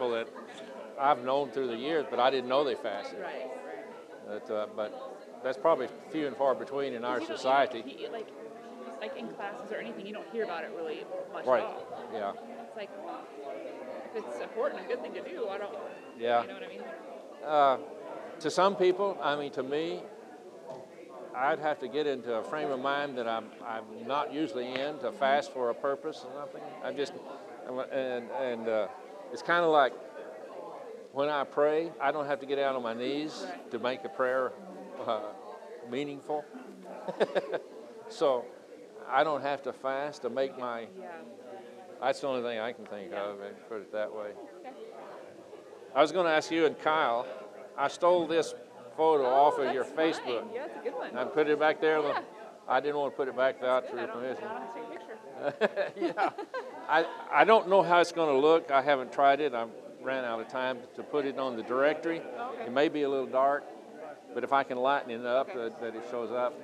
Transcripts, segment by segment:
people that I've known through the years, but I didn't know they fasted. Right. But that's probably few and far between in our society. Like in classes or anything, you don't hear about it really much Right. at all. Yeah. It's like, if it's important, a good thing to do, I don't, Yeah. you know what I mean? To some people, I mean, to me, I'd have to get into a frame of mind that I'm not usually in to fast for a purpose or something. It's kind of like when I pray, I don't have to get out on my knees to make a prayer meaningful. So I don't have to fast to make my. Yeah. That's the only thing I can think of. Put it that way. Okay. I was going to ask you and Kyle. I stole this photo off of your That's Facebook. fine. Yeah, it's a good one. I put it back there. Yeah. I didn't want to put it back without your I permission. don't have to take a picture. Yeah. I don't know how it's going to look. I haven't tried it. I ran out of time to put it on the directory. Okay. It may be a little dark, but if I can lighten it up, that it shows up.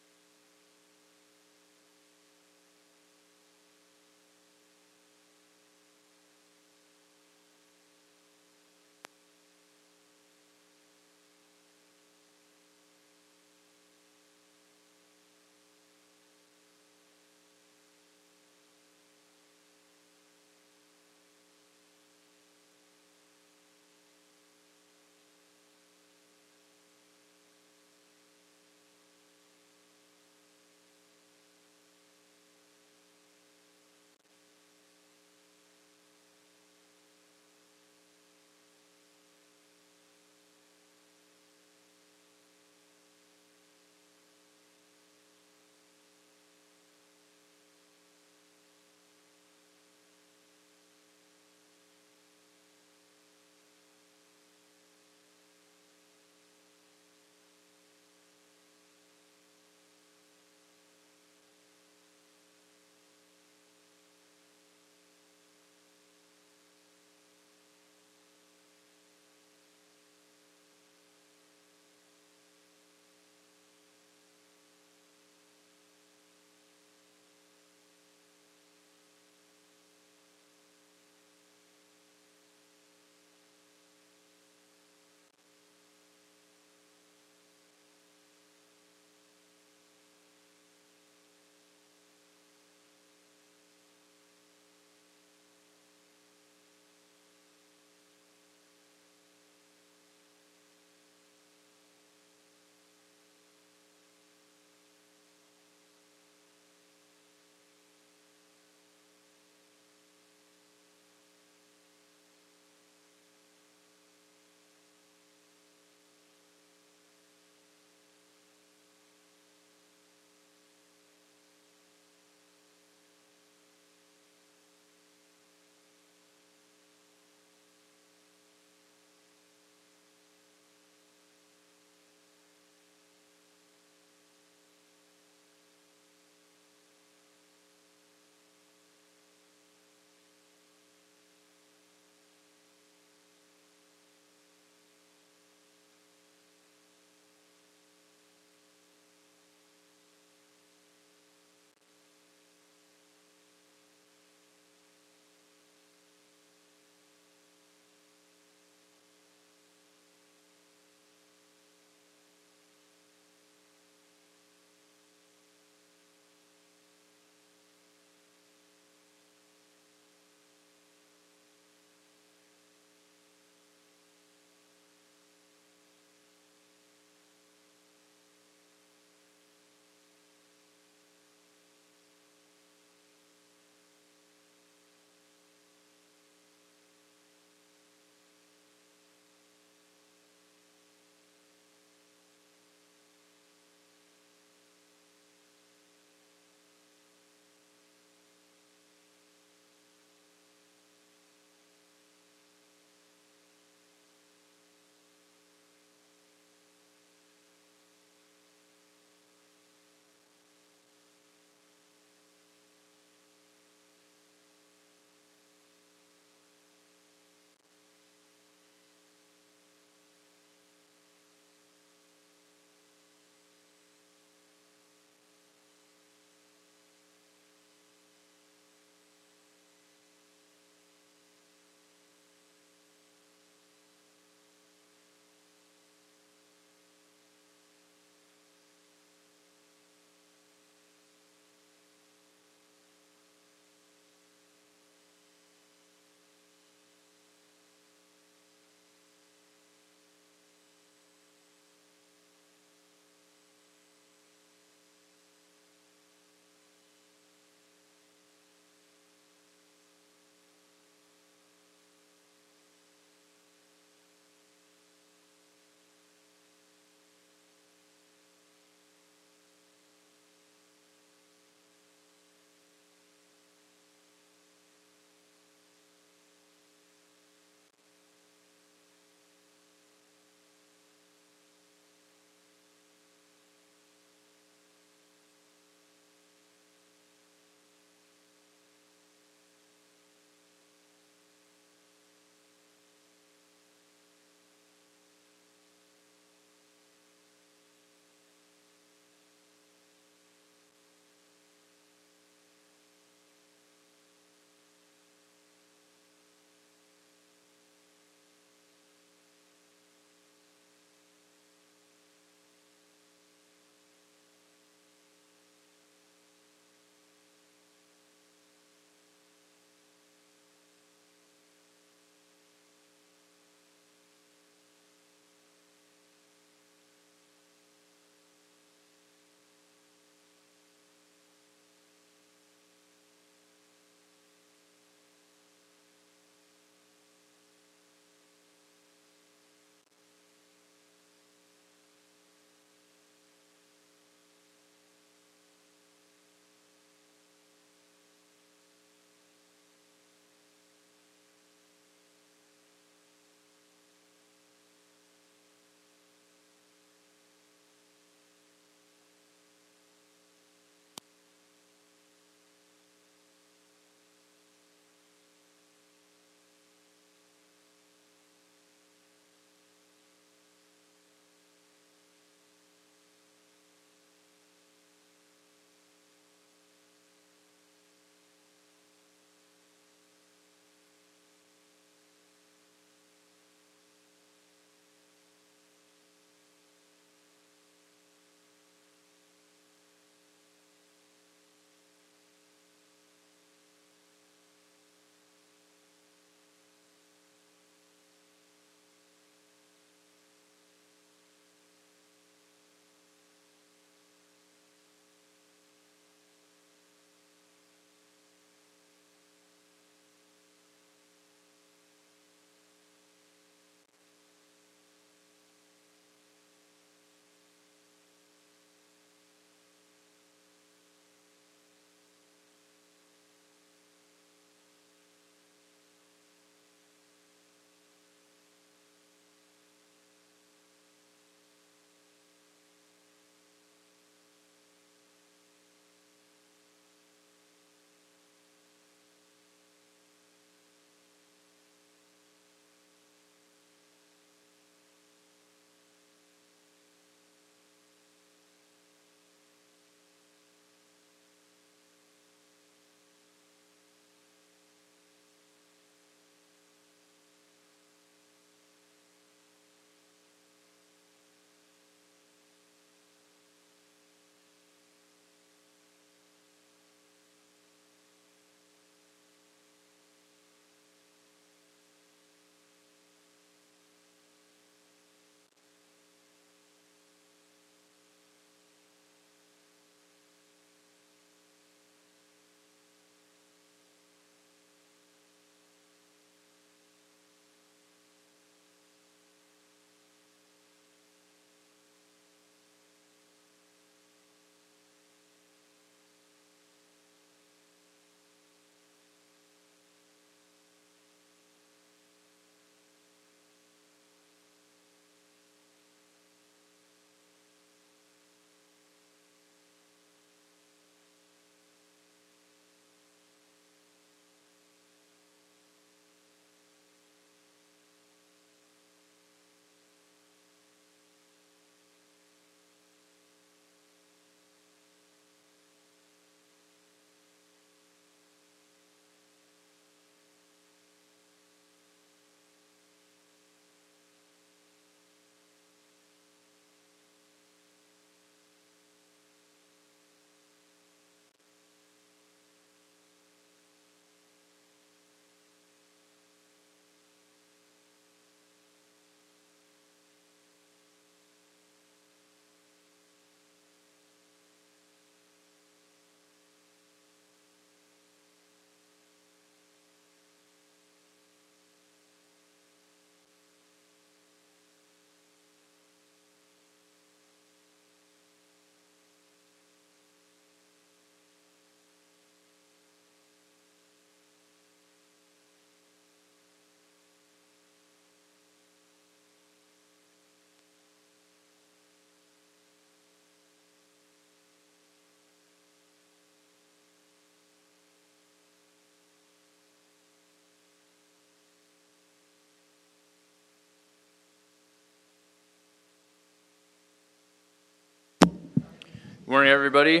Good morning, everybody.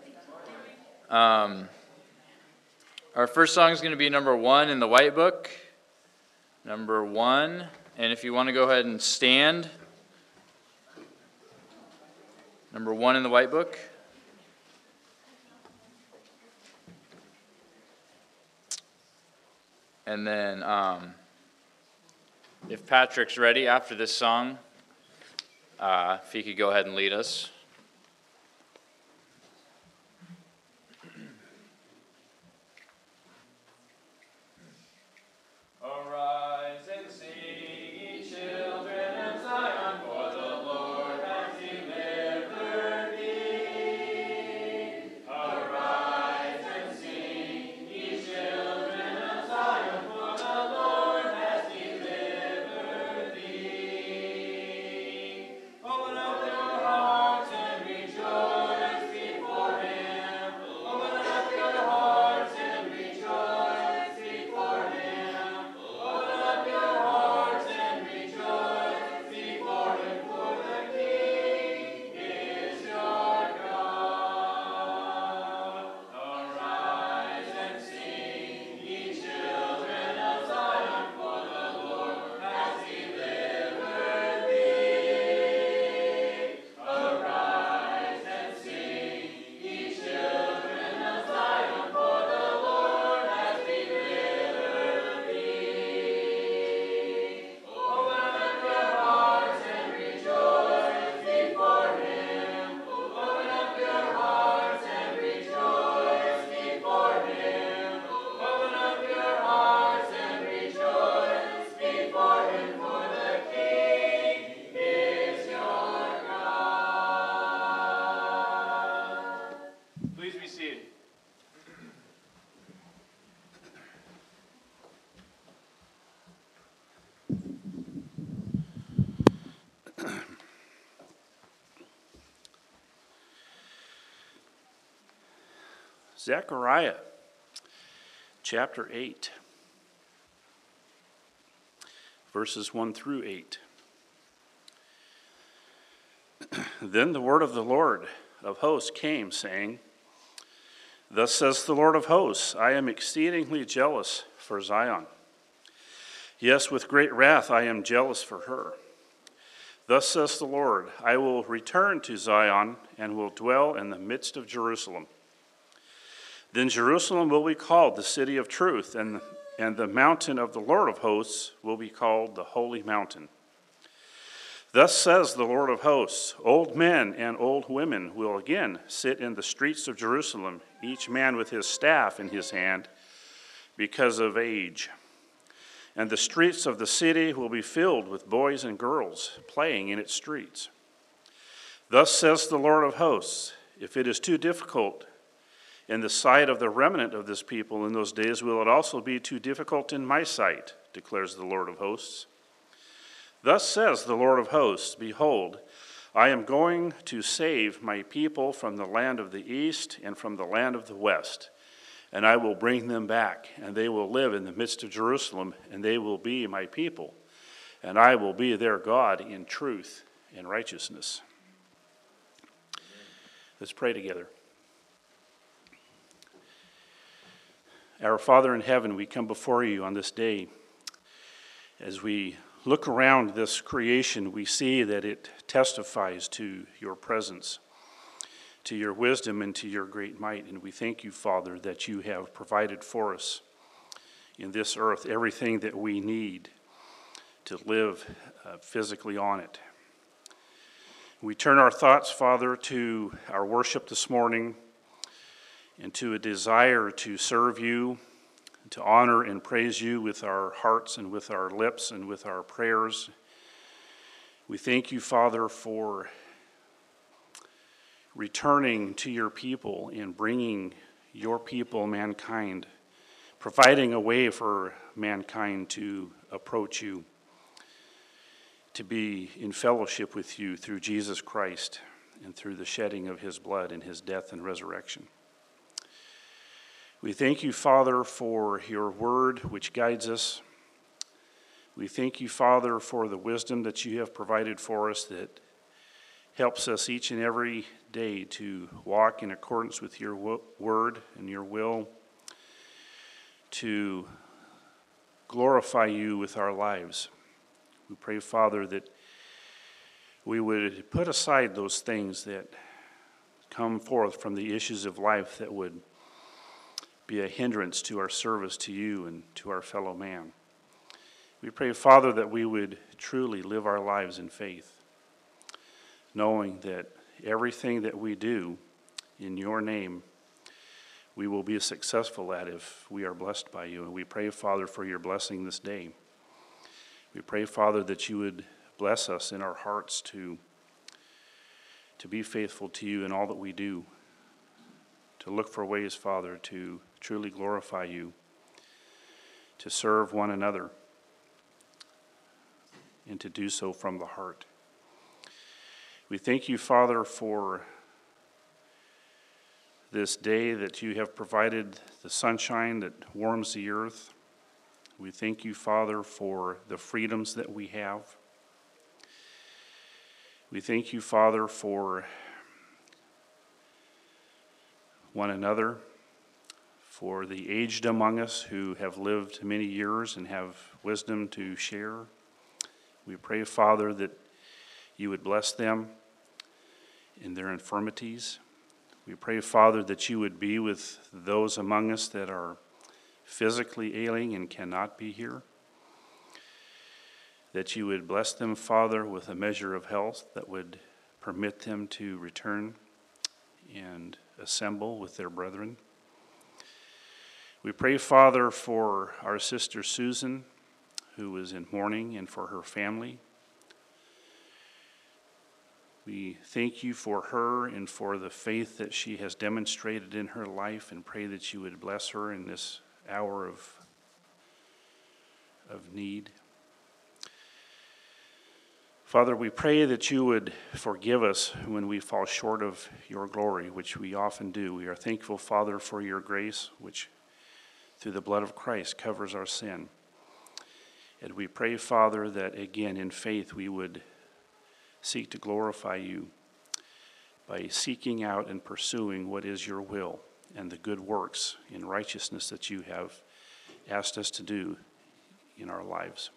Our first song is going to be number 1 in the White Book. Number 1. And if you want to go ahead and stand. Number 1 in the White Book. And then if Patrick's ready after this song, if he could go ahead and lead us. Zechariah, chapter 8, verses 1 through 8. Then the word of the Lord of hosts came, saying, Thus says the Lord of hosts, I am exceedingly jealous for Zion. Yes, with great wrath I am jealous for her. Thus says the Lord, I will return to Zion and will dwell in the midst of Jerusalem. Then Jerusalem will be called the city of truth, and the mountain of the Lord of hosts will be called the holy mountain. Thus says the Lord of hosts, old men and old women will again sit in the streets of Jerusalem, each man with his staff in his hand, because of age. And the streets of the city will be filled with boys and girls playing in its streets. Thus says the Lord of hosts, if it is too difficult in the sight of the remnant of this people in those days, will it also be too difficult in my sight, declares the Lord of hosts. Thus says the Lord of hosts, behold, I am going to save my people from the land of the east and from the land of the west, and I will bring them back, and they will live in the midst of Jerusalem, and they will be my people, and I will be their God in truth and righteousness. Let's pray together. Our Father in heaven, we come before you on this day. As we look around this creation, we see that it testifies to your presence, to your wisdom, and to your great might. And we thank you, Father, that you have provided for us in this earth everything that we need to live physically on it. We turn our thoughts, Father, to our worship this morning, and to a desire to serve you, to honor and praise you with our hearts and with our lips and with our prayers. We thank you, Father, for returning to your people and bringing your people, mankind, providing a way for mankind to approach you, to be in fellowship with you through Jesus Christ and through the shedding of his blood and his death and resurrection. We thank you, Father, for your word which guides us. We thank you, Father, for the wisdom that you have provided for us that helps us each and every day to walk in accordance with your word and your will, to glorify you with our lives. We pray, Father, that we would put aside those things that come forth from the issues of life that would be a hindrance to our service to you and to our fellow man. We pray, Father, that we would truly live our lives in faith, knowing that everything that we do in your name, we will be successful at if we are blessed by you. And we pray, Father, for your blessing this day. We pray, Father, that you would bless us in our hearts to be faithful to you in all that we do, to look for ways, Father, to truly glorify you, to serve one another, and to do so from the heart. We thank you, Father, for this day that you have provided the sunshine that warms the earth. We thank you, Father, for the freedoms that we have. We thank you, Father, for one another, for the aged among us who have lived many years and have wisdom to share. We pray, Father, that you would bless them in their infirmities. We pray, Father, that you would be with those among us that are physically ailing and cannot be here, that you would bless them, Father, with a measure of health that would permit them to return and assemble with their brethren. We pray, Father, for our sister Susan, who is in mourning, and for her family. We thank you for her and for the faith that she has demonstrated in her life, and pray that you would bless her in this hour of need. Father, we pray that you would forgive us when we fall short of your glory, which we often do. We are thankful, Father, for your grace, which through the blood of Christ covers our sin. And we pray, Father, that again in faith we would seek to glorify you by seeking out and pursuing what is your will and the good works in righteousness that you have asked us to do in our lives.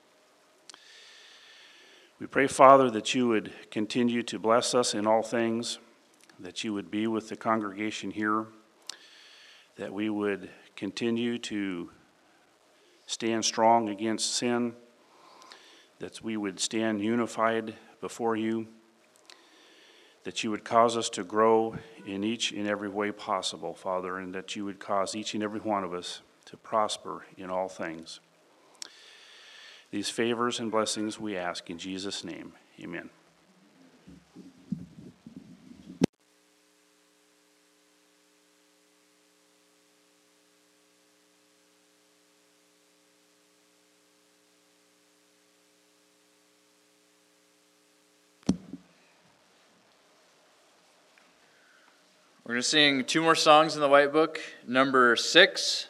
We pray, Father, that you would continue to bless us in all things, that you would be with the congregation here, that we would continue to stand strong against sin, that we would stand unified before you, that you would cause us to grow in each and every way possible, Father, and that you would cause each and every one of us to prosper in all things. These favors and blessings we ask in Jesus' name. Amen. We're going to sing two more songs in the White Book. Number 6.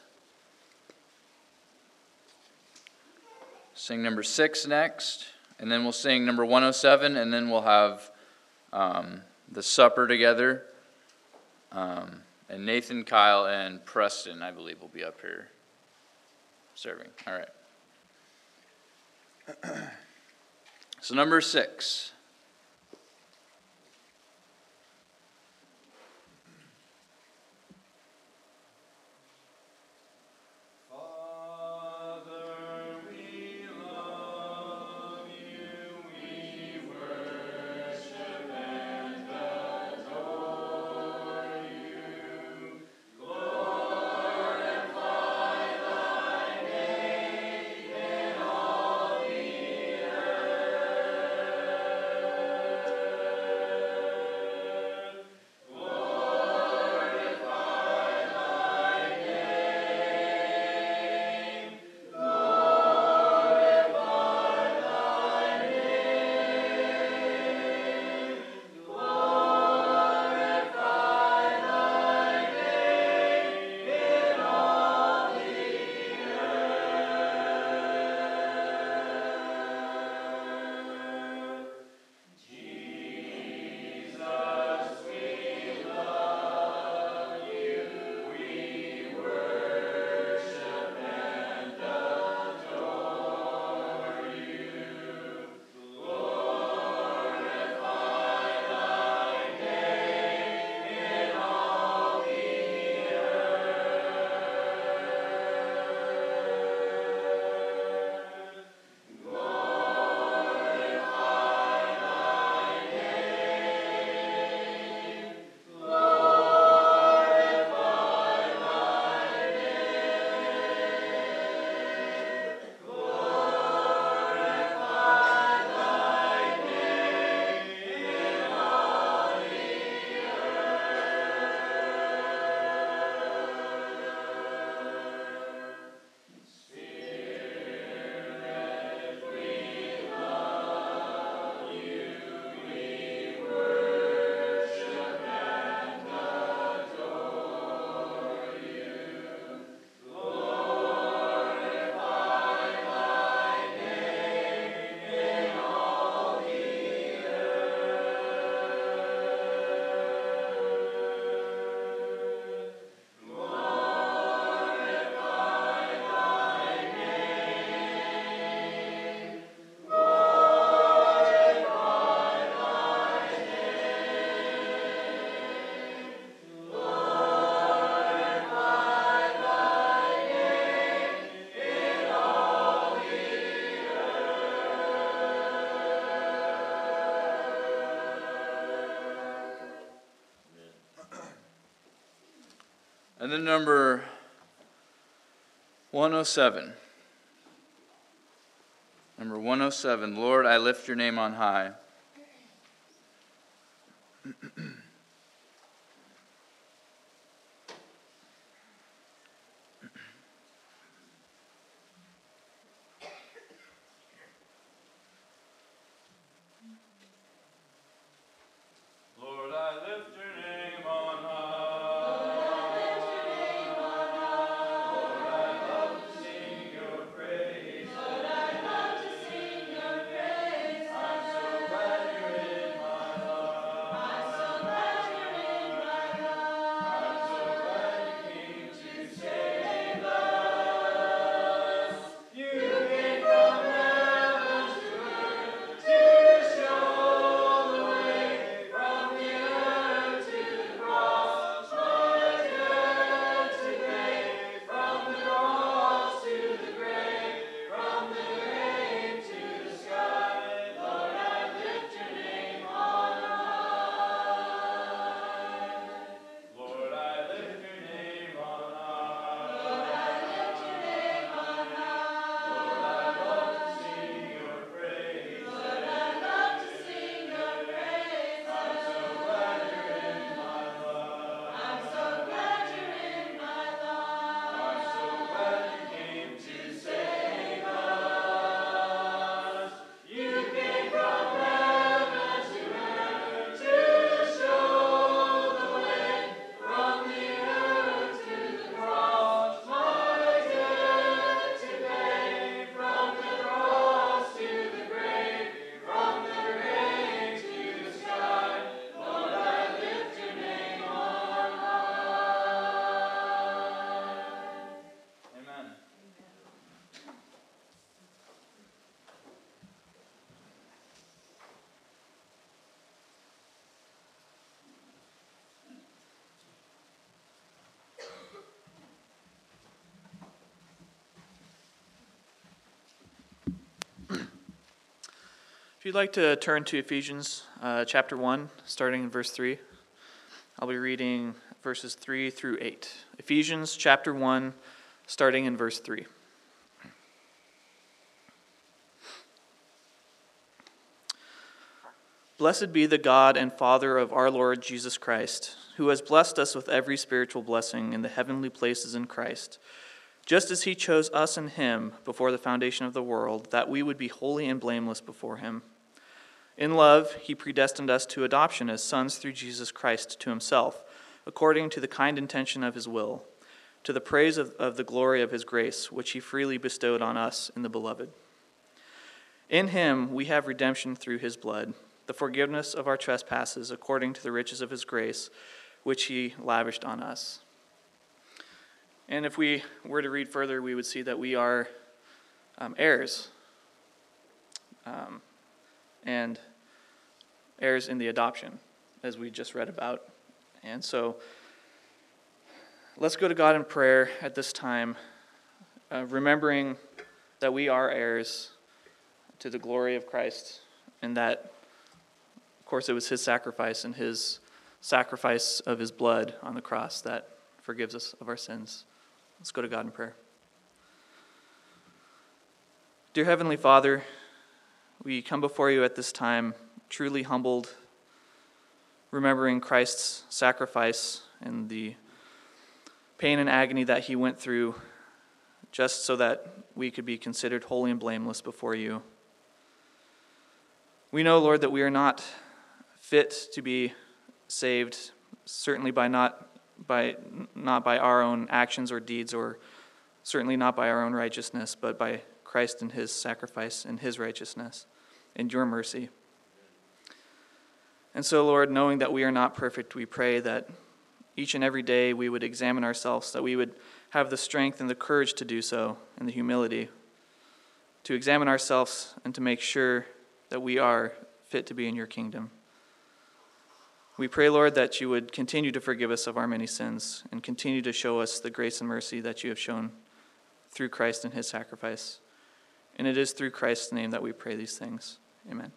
Sing number 6 next, and then we'll sing number 107, and then we'll have the supper together. And Nathan, Kyle, and Preston, I believe, will be up here serving. All right. So number 6. And then number 107. Number 107, Lord, I lift your name on high. Lord, I lift your name on high. Lord, I love to sing your praise. Lord, I love to sing your praise. I'm so glad you're in my life. I'm so glad you're in my life. I'm so glad you came to save us. You came from heaven to earth to show the way from the earth to the cross, my debt to pay. From the cross to the grave, from the grave to the sky. Lord, I lift your name on high. Lord, I lift your name on high. Lord, I lift your name on high. Lord, I love to sing your praise. Lord, I love to sing your praise. I'm so glad you're in my life. I'm so glad you're in my life. I'm so glad you came to save us. You came from heaven to earth to show the way from the earth to the cross, my debt to pay. From the cross to the grave, from the grave to the sky. Lord, I lift your name on high. Amen. If you'd like to turn to Ephesians chapter 1, starting in verse 3, I'll be reading verses 3 through 8. Ephesians chapter 1, starting in verse 3. Blessed be the God and Father of our Lord Jesus Christ, who has blessed us with every spiritual blessing in the heavenly places in Christ, just as he chose us in him before the foundation of the world, that we would be holy and blameless before him. In love, he predestined us to adoption as sons through Jesus Christ to himself, according to the kind intention of his will, to the praise of the glory of his grace, which he freely bestowed on us in the Beloved. In him we have redemption through his blood, the forgiveness of our trespasses, according to the riches of his grace, which he lavished on us. And if we were to read further, we would see that we are heirs, and heirs in the adoption, as we just read about. And so let's go to God in prayer at this time, remembering that we are heirs to the glory of Christ, and that, of course, it was his sacrifice and his sacrifice of his blood on the cross that forgives us of our sins. Let's go to God in prayer. Dear Heavenly Father, we come before you at this time truly humbled, remembering Christ's sacrifice and the pain and agony that he went through just so that we could be considered holy and blameless before you. We know, Lord, that we are not fit to be saved, certainly not by our own actions or deeds, or certainly not by our own righteousness, but by Christ and his sacrifice and his righteousness and your mercy. And so, Lord, knowing that we are not perfect, we pray that each and every day we would examine ourselves, that we would have the strength and the courage to do so, and the humility to examine ourselves and to make sure that we are fit to be in your kingdom. We pray, Lord, that you would continue to forgive us of our many sins and continue to show us the grace and mercy that you have shown through Christ and his sacrifice. And it is through Christ's name that we pray these things. Amen.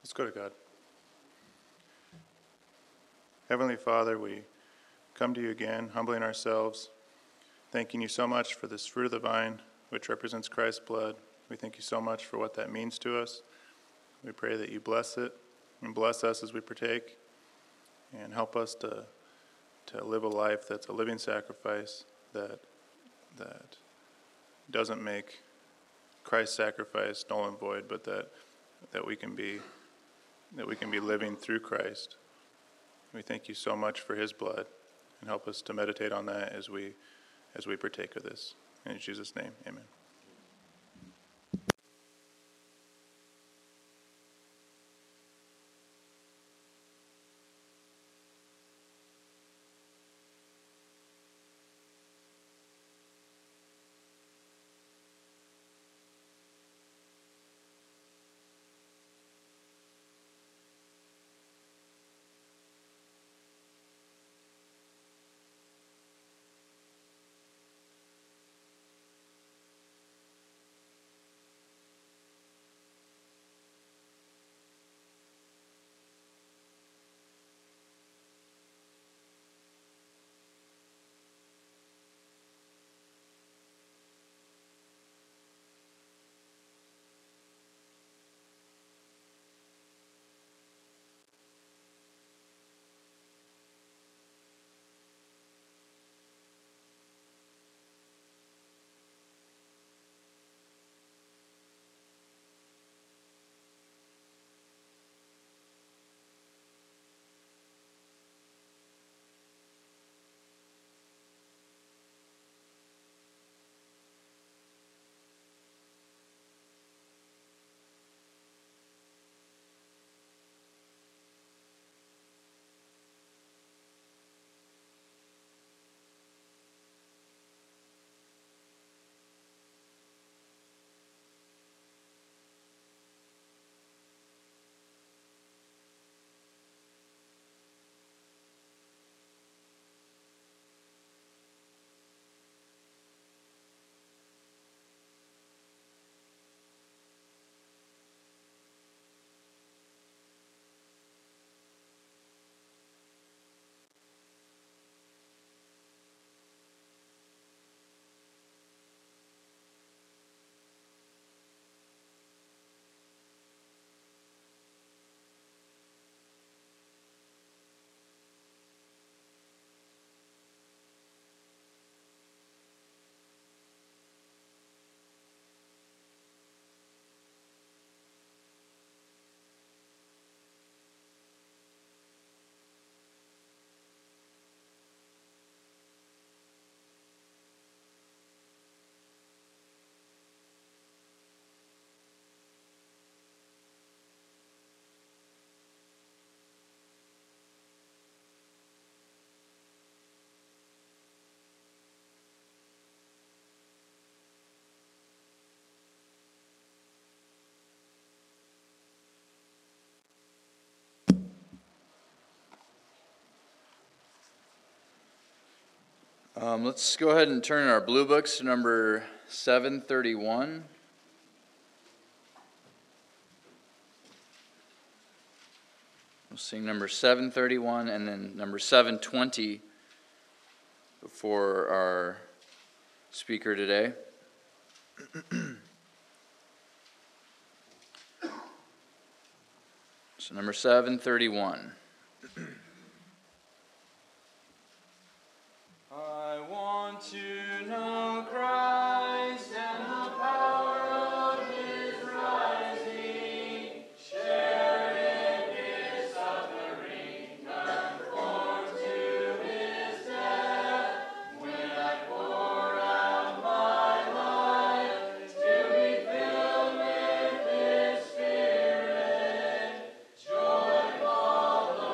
Let's go to God. Heavenly Father, we come to you again, humbling ourselves, thanking you so much for this fruit of the vine, which represents Christ's blood. We thank you so much for what that means to us. We pray that you bless it and bless us as we partake, and help us to live a life that's a living sacrifice, that doesn't make Christ's sacrifice null and void, but that we can be living through Christ. We thank you so much for his blood, and help us to meditate on that as we partake of this. In Jesus' name, amen. Let's go ahead and turn our blue books to number 731. We'll sing number 731 and then number 720 before our speaker today. So number 731. I want to know Christ and the power of his rising, share in his suffering, conform to his death, when I pour out my life, to be filled with his Spirit, joy follows.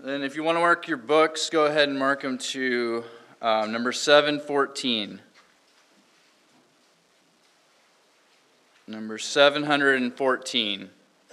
Then if you want to mark your books, go ahead and mark them to number 714. Number 714.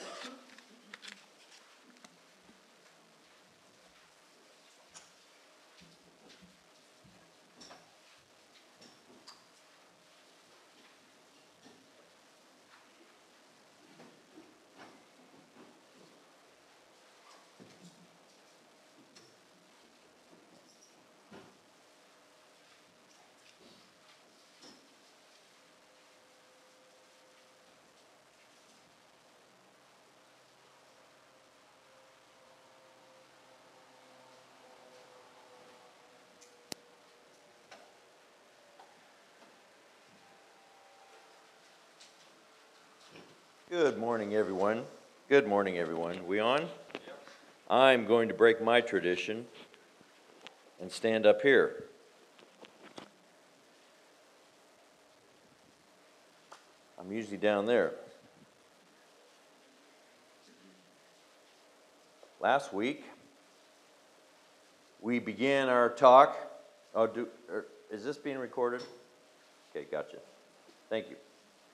Good morning, everyone. Good morning, everyone. We on? I'm going to break my tradition and stand up here. I'm usually down there. Last week, we began our talk. Is this being recorded? Okay, gotcha. Thank you.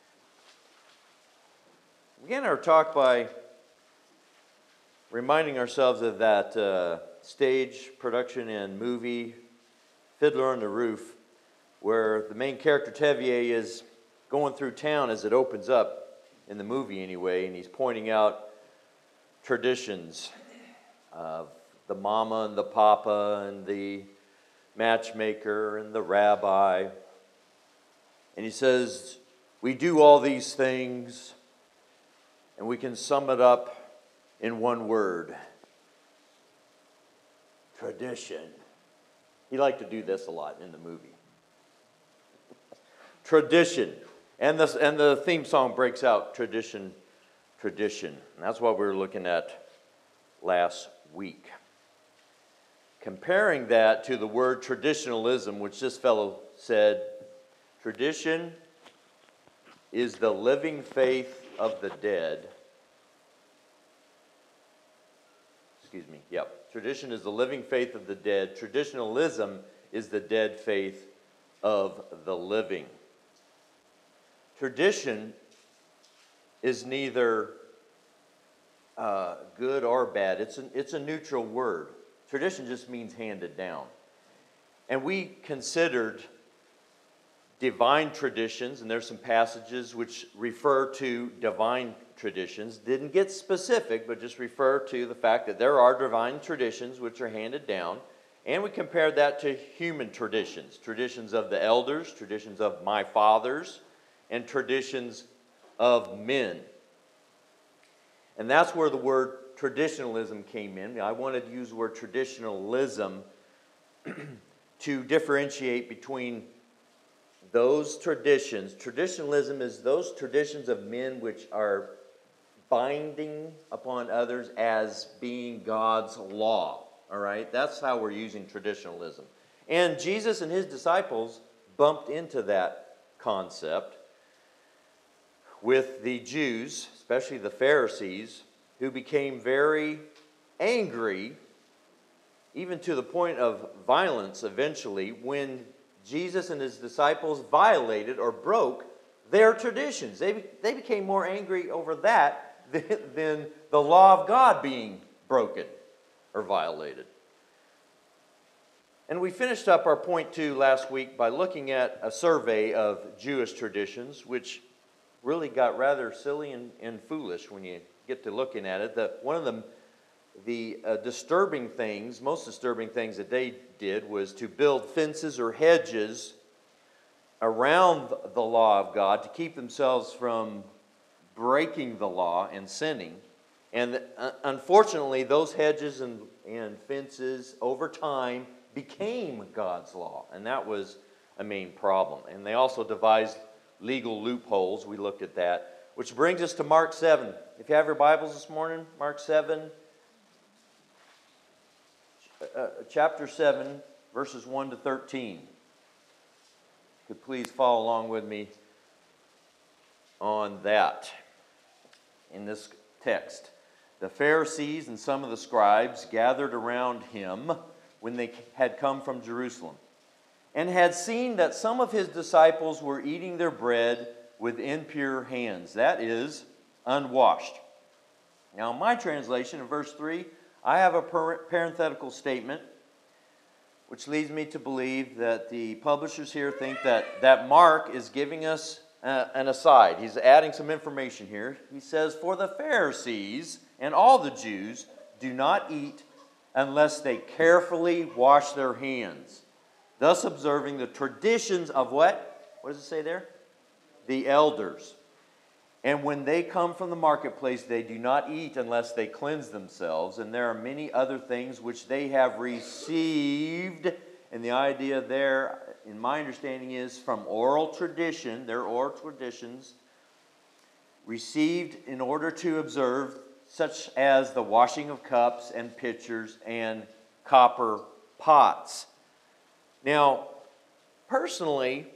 We began our talk by reminding ourselves of that stage production and movie, Fiddler on the Roof, where the main character, Tevier, is going through town as it opens up, in the movie anyway, and he's pointing out traditions of the mama and the papa and the matchmaker and the rabbi. And he says, we do all these things, and we can sum it up in one word: tradition. He liked to do this a lot in the movie. Tradition. And the theme song breaks out, tradition, tradition. And that's what we were looking at last week. Comparing that to the word traditionalism, which this fellow said, tradition is the living faith of the dead. Tradition is the living faith of the dead. Traditionalism is the dead faith of the living. Tradition is neither good or bad. It's a neutral word. Tradition just means handed down. And we considered divine traditions, and there's some passages which refer to divine traditions. Didn't get specific, but just refer to the fact that there are divine traditions which are handed down. And we compared that to human traditions, traditions of the elders, traditions of my fathers, and traditions of men. And that's where the word traditionalism came in. I wanted to use the word traditionalism to differentiate between those traditions. Traditionalism is those traditions of men which are binding upon others as being God's law. All right? That's how we're using traditionalism. And Jesus and his disciples bumped into that concept with the Jews, especially the Pharisees, who became very angry, even to the point of violence eventually, when Jesus and his disciples violated or broke their traditions. They became more angry over that than the law of God being broken or violated. And we finished up our point 2 last week by looking at a survey of Jewish traditions, which really got rather silly and foolish when you get to looking at it. One of the disturbing things, most disturbing things that they did was to build fences or hedges around the law of God to keep themselves from breaking the law and sinning. And unfortunately, those hedges and fences over time became God's law, and that was a main problem. And they also devised legal loopholes. We looked at that, which brings us to Mark 7. If you have your Bibles this morning, Mark 7, chapter 7, verses 1 to 13. If you could please follow along with me on that in this text. the Pharisees and some of the scribes gathered around him when they had come from Jerusalem, and had seen that some of his disciples were eating their bread with impure hands, that is, unwashed. Now, in my translation, in verse 3, I have a parenthetical statement, which leads me to believe that the publishers here think that Mark is giving us an aside. He's adding some information here. He says, "For the Pharisees and all the Jews do not eat unless they carefully wash their hands, thus observing the traditions of" what? What does it say there? The elders. "And when they come from the marketplace, they do not eat unless they cleanse themselves. And there are many other things which they have received." And the idea there, in my understanding, is from oral tradition, their oral traditions, received in order to observe, such as the washing of cups and pitchers and copper pots. Now, personally,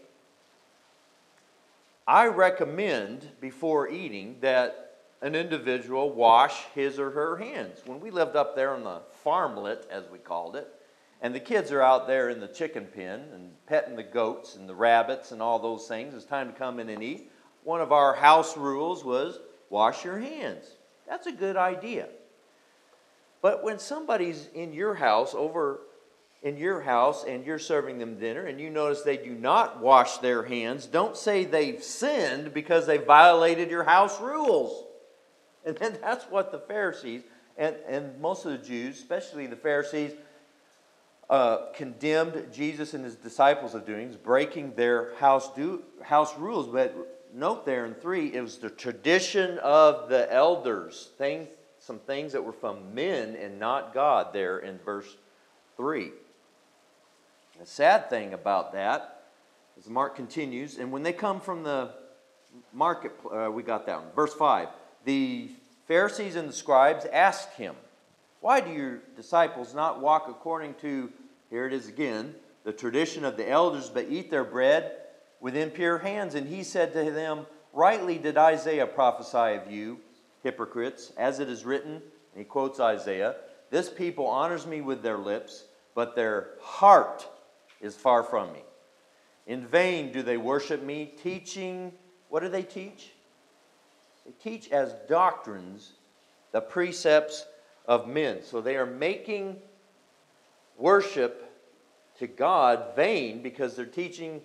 I recommend before eating that an individual wash his or her hands. When we lived up there on the farmlet, as we called it, and the kids are out there in the chicken pen and petting the goats and the rabbits and all those things, it's time to come in and eat. One of our house rules was wash your hands. That's a good idea. But when somebody's in your house, and you're serving them dinner, and you notice they do not wash their hands, don't say they've sinned because they violated your house rules. And then that's what the Pharisees and most of the Jews, especially the Pharisees, condemned Jesus and his disciples of doing, is breaking their house rules. But note there in 3, it was the tradition of the elders, some things that were from men and not God there in verse 3. The sad thing about that, as Mark continues, and when they come from the market, we got that one. Verse 5, the Pharisees and the scribes asked him, "Why do your disciples not walk according to," here it is again, "the tradition of the elders, but eat their bread with impure hands?" And he said to them, "Rightly did Isaiah prophesy of you, hypocrites, as it is written," and he quotes Isaiah, "This people honors me with their lips, but their heart is far from me. In vain do they worship me, teaching," what do they teach? They teach as doctrines the precepts of men. So they are making worship to God vain because they're teaching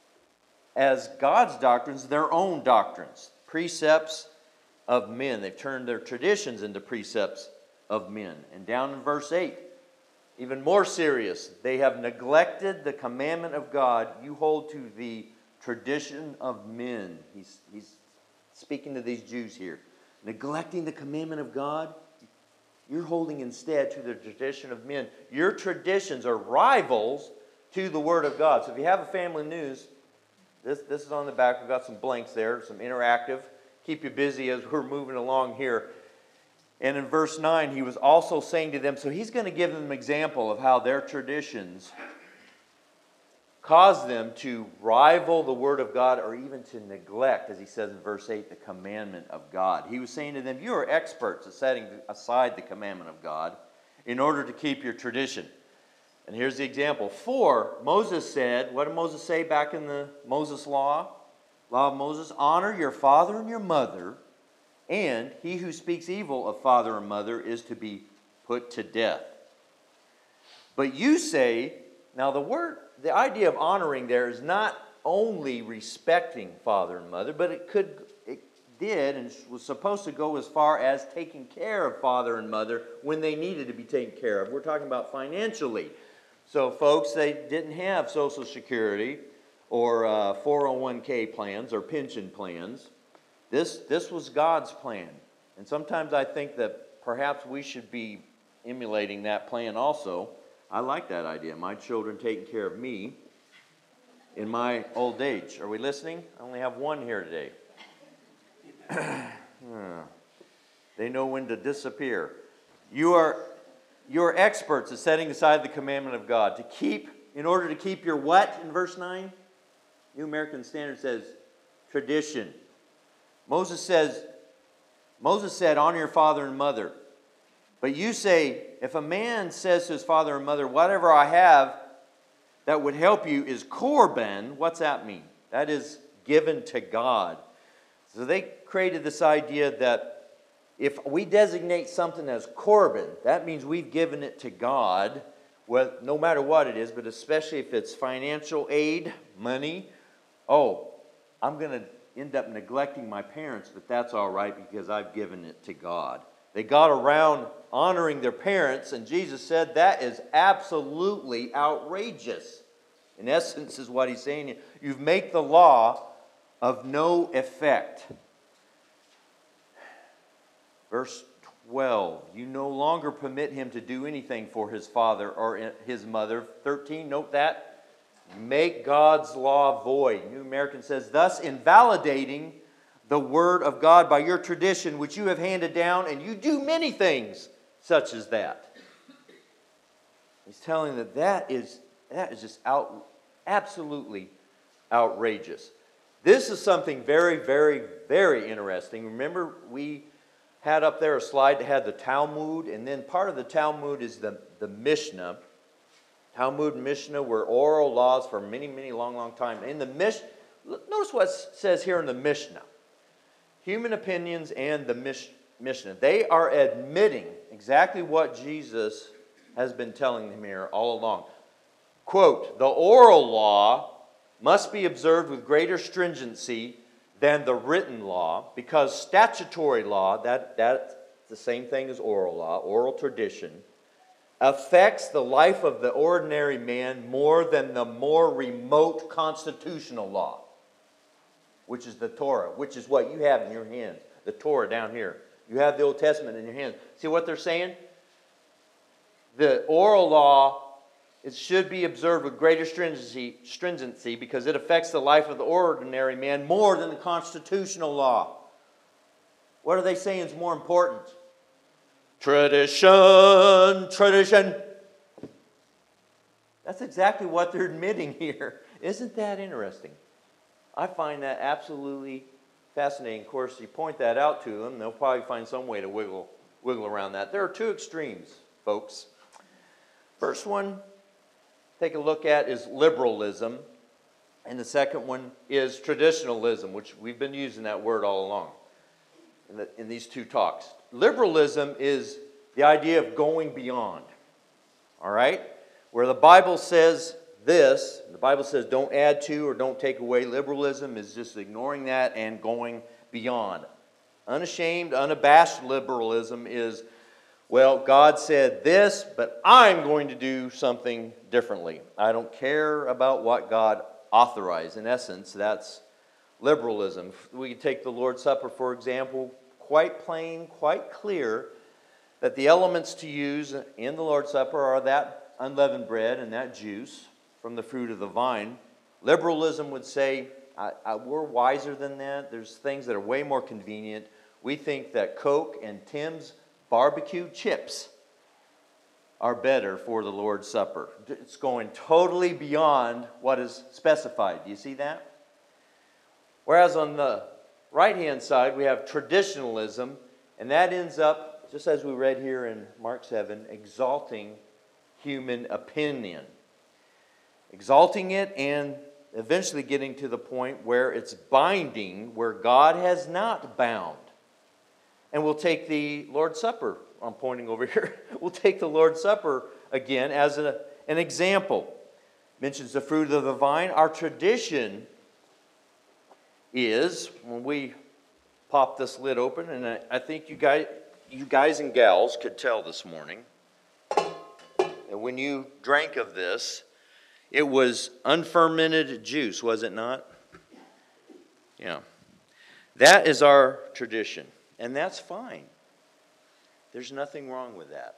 as God's doctrines their own doctrines, precepts of men. They've turned their traditions into precepts of men. And down in verse 8, even more serious, "They have neglected the commandment of God. You hold to the tradition of men." He's speaking to these Jews here. Neglecting the commandment of God, you're holding instead to the tradition of men. Your traditions are rivals to the Word of God. So if you have a family news, this is on the back. We've got some blanks there, some interactive. Keep you busy as we're moving along here. And in verse 9, he was also saying to them, so he's going to give them an example of how their traditions cause them to rival the Word of God, or even to neglect, as he says in verse 8, the commandment of God. He was saying to them, you are experts at setting aside the commandment of God in order to keep your tradition. And here's the example. For Moses said, what did Moses say back in the Moses law? Law of Moses, honor your father and your mother, and he who speaks evil of father and mother is to be put to death. But you say, now the idea of honoring there is not only respecting father and mother, but it did and was supposed to go as far as taking care of father and mother when they needed to be taken care of. We're talking about financially. So folks, they didn't have Social Security or 401k plans or pension plans. This was God's plan. And sometimes I think that perhaps we should be emulating that plan also. I like that idea. My children taking care of me in my old age. Are we listening? I only have one here today. They know when to disappear. You are experts at setting aside the commandment of God. In order to keep your what in verse 9? New American Standard says tradition. Moses said, honor your father and mother. But you say, if a man says to his father and mother, whatever I have that would help you is korban, what's that mean? That is given to God. So they created this idea that if we designate something as korban, that means we've given it to God, well, no matter what it is, but especially if it's financial aid, money. Oh, I'm going to end up neglecting my parents, but that's all right because I've given it to God. They got around honoring their parents, and Jesus said that is absolutely outrageous. In essence, is what he's saying. You've made the law of no effect. Verse 12, you no longer permit him to do anything for his father or his mother. 13, note that. You make God's law void. New American says, thus invalidating the word of God by your tradition, which you have handed down, and you do many things such as that. He's telling that is just absolutely outrageous. This is something very, very, very interesting. Remember, we had up there a slide that had the Talmud, and then part of the Talmud is the Mishnah. Talmud and Mishnah were oral laws for many, many, long time. In the Mishnah, notice what it says here in the Mishnah. Human opinions and the Mishnah. They are admitting exactly what Jesus has been telling them here all along. Quote, the oral law must be observed with greater stringency than the written law, because statutory law, that's the same thing as oral law, oral tradition, affects the life of the ordinary man more than the more remote constitutional law, which is the Torah, which is what you have in your hands, the Torah down here. You have the Old Testament in your hands. See what they're saying? The oral law, it should be observed with greater stringency because it affects the life of the ordinary man more than the constitutional law. What are they saying is more important? Tradition, tradition. That's exactly what they're admitting here. Isn't that interesting? I find that absolutely fascinating. Of course, you point that out to them, they'll probably find some way to wiggle around that. There are two extremes, folks. First one, take a look at is liberalism, and the second one is traditionalism, which we've been using that word all along in these two talks. Liberalism is the idea of going beyond, all right? Where the Bible says this, the Bible says don't add to or don't take away. Liberalism is just ignoring that and going beyond. Unashamed, unabashed liberalism is, well, God said this, but I'm going to do something differently. I don't care about what God authorized. In essence, that's liberalism. We can take the Lord's Supper, for example, quite plain, quite clear, that the elements to use in the Lord's Supper are that unleavened bread and that juice from the fruit of the vine. Liberalism would say, we're wiser than that. There's things that are way more convenient. We think that Coke and Tim's barbecue chips are better for the Lord's Supper. It's going totally beyond what is specified. Do you see that? Whereas on the right-hand side, we have traditionalism, and that ends up, just as we read here in Mark 7, exalting human opinion. Exalting it and eventually getting to the point where it's binding, where God has not bound. And we'll take the Lord's Supper, I'm pointing over here, we'll take the Lord's Supper again as an example. Mentions the fruit of the vine. Our tradition is, when we pop this lid open, and I think you guys and gals could tell this morning, and when you drank of this, it was unfermented juice, was it not? Yeah. That is our tradition. And that's fine. There's nothing wrong with that.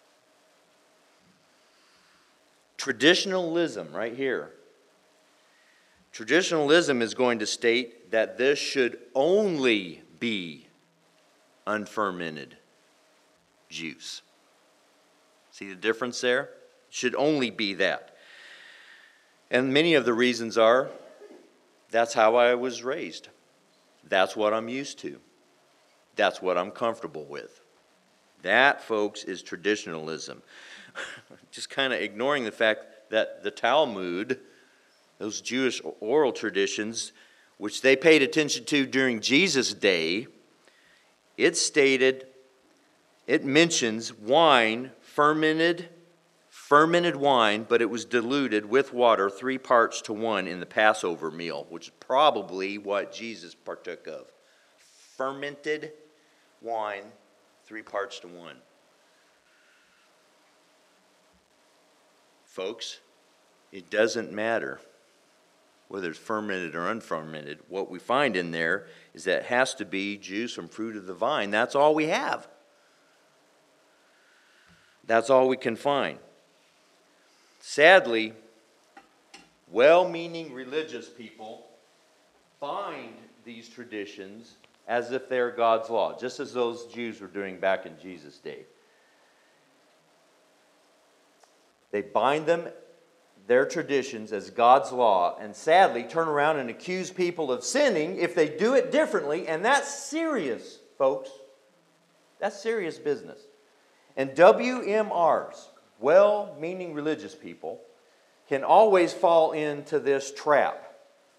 Traditionalism, right here. Traditionalism is going to state that this should only be unfermented juice. See the difference there? It should only be that. And many of the reasons are, that's how I was raised. That's what I'm used to. That's what I'm comfortable with. That, folks, is traditionalism. Just kind of ignoring the fact that the Talmud, those Jewish oral traditions, which they paid attention to during Jesus' day, it mentions wine, fermented wine, but it was diluted with water 3 parts to 1 in the Passover meal, which is probably what Jesus partook of. Fermented wine, 3 parts to 1. Folks, it doesn't matter whether it's fermented or unfermented. What we find in there is that it has to be juice from fruit of the vine. That's all we have. That's all we can find. Sadly, well-meaning religious people find these traditions as if they're God's law, just as those Jews were doing back in Jesus' day. They bind them, their traditions, as God's law, and sadly turn around and accuse people of sinning if they do it differently, and that's serious, folks. That's serious business. And WMRs, well-meaning religious people, can always fall into this trap.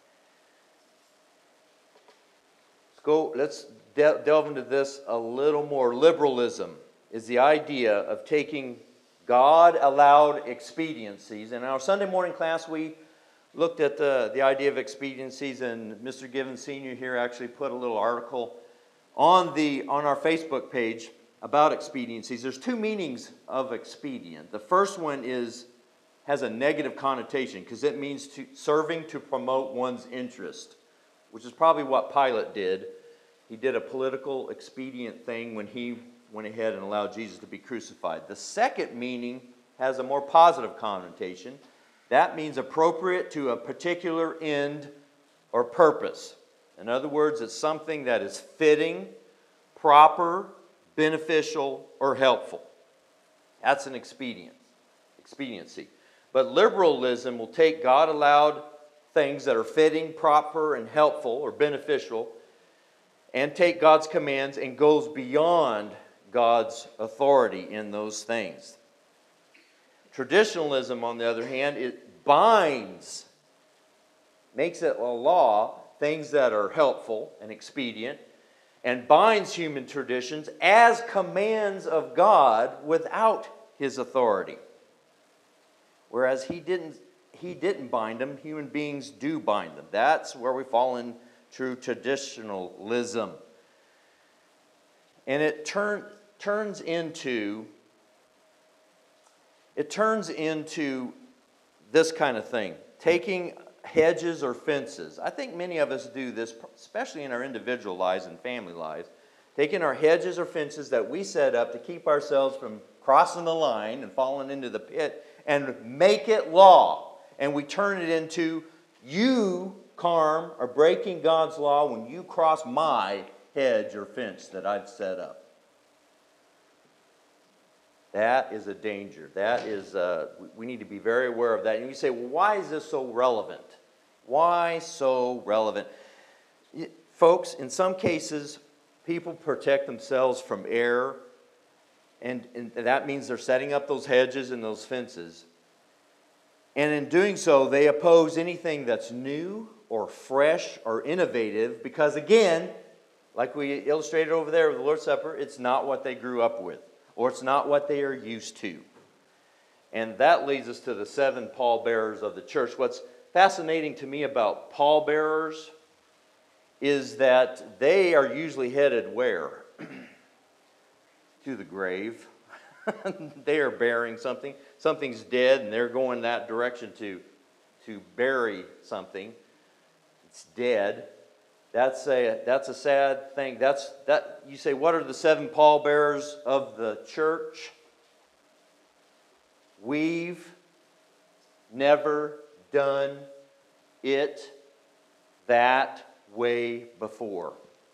Let's delve into this a little more. Liberalism is the idea of taking God-allowed expediencies. In our Sunday morning class, we looked at the idea of expediencies, and Mr. Given Sr. here actually put a little article on our Facebook page about expediencies. There's 2 meanings of expedient. The first one has a negative connotation because it means serving to promote one's interest, which is probably what Pilate did. He did a political expedient thing when he went ahead and allowed Jesus to be crucified. The second meaning has a more positive connotation. That means appropriate to a particular end or purpose. In other words, it's something that is fitting, proper, beneficial, or helpful. That's an expediency. But liberalism will take God-allowed things that are fitting, proper, and helpful or beneficial, and take God's commands and goes beyond God's authority in those things. Traditionalism, on the other hand, it binds, makes it a law, things that are helpful and expedient, and binds human traditions as commands of God without His authority. Whereas He didn't bind them, human beings do bind them. That's where we fall in true traditionalism. And it turns into this kind of thing, taking hedges or fences. I think many of us do this, especially in our individual lives and family lives, taking our hedges or fences that we set up to keep ourselves from crossing the line and falling into the pit, and make it law. And we turn it into, you, Carm, are breaking God's law when you cross my hedge or fence that I've set up. That is a danger. That is, we need to be very aware of that. And you say, well, why is this so relevant? Why so relevant? Folks, in some cases, people protect themselves from error, and that means they're setting up those hedges and those fences. And in doing so, they oppose anything that's new or fresh or innovative because, again, like we illustrated over there with the Lord's Supper, it's not what they grew up with, or it's not what they are used to. And that leads us to the 7 pallbearers of the church. What's fascinating to me about pallbearers is that they are usually headed where? To the grave. They are bearing something. Something's dead, and they're going that direction to bury something. It's dead. That's a sad thing. You say, what are the 7 pallbearers of the church? We've never done it that way before.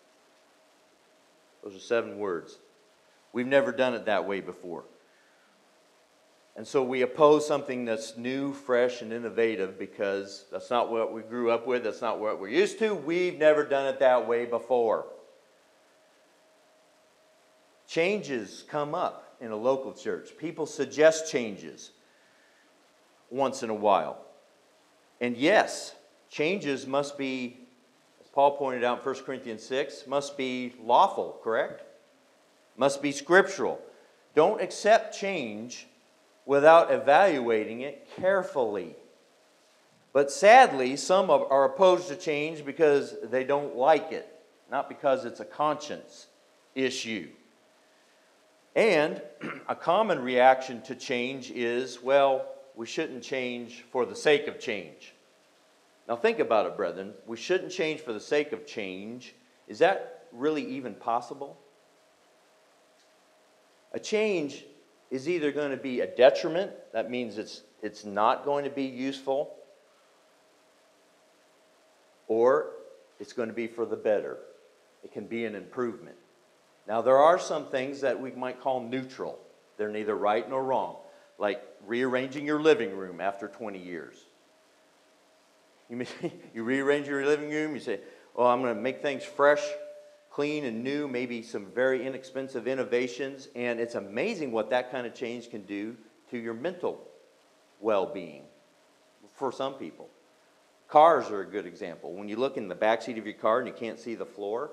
Those are 7 words. We've never done it that way before. And so we oppose something that's new, fresh, and innovative because that's not what we grew up with. That's not what we're used to. We've never done it that way before. Changes come up in a local church. People suggest changes once in a while. And yes, changes must be, as Paul pointed out in 1 Corinthians 6, must be lawful, correct? Must be scriptural. Don't accept change without evaluating it carefully. But sadly, some are opposed to change because they don't like it, not because it's a conscience issue. And a common reaction to change is, well, we shouldn't change for the sake of change. Now think about it, brethren. We shouldn't change for the sake of change. Is that really even possible? A change is either going to be a detriment, that means it's not going to be useful, or it's going to be for the better. It can be an improvement. Now, there are some things that we might call neutral. They're neither right nor wrong, like rearranging your living room after 20 years. You rearrange your living room, you say, oh, I'm going to make things fresh, clean, and new, maybe some very inexpensive innovations, and it's amazing what that kind of change can do to your mental well-being for some people. Cars are a good example. When you look in the backseat of your car and you can't see the floor